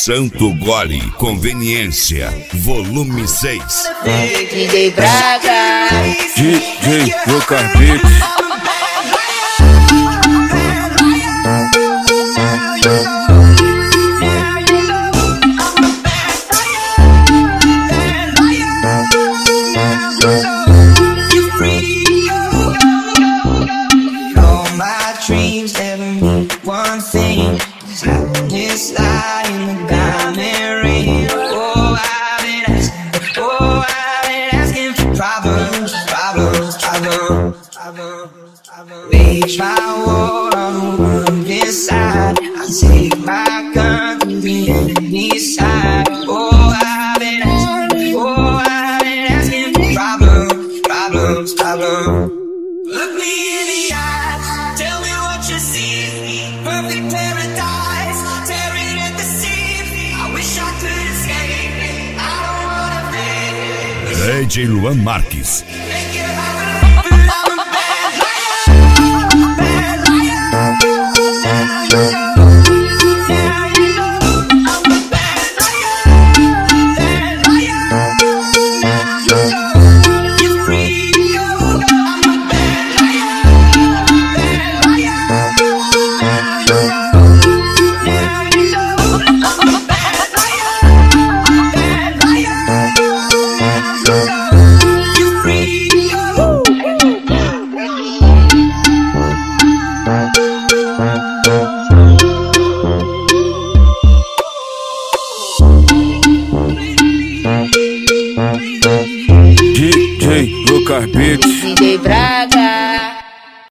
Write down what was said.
Santo Gole Conveniência, volume 6. DJ Braga, DJ Lucas Beats. Dreams never mean one thing. This lie in the diamond ring. Oh, I've been asking for problems. Wage my war on the world inside. I take my gun to the enemy's side. Oh, I've been asking for problems. Look me in the eyes, tell me what you see. Perfect paradise, tearing at the seams. I wish I could escape, I don't wanna be. DJ Luan Marques,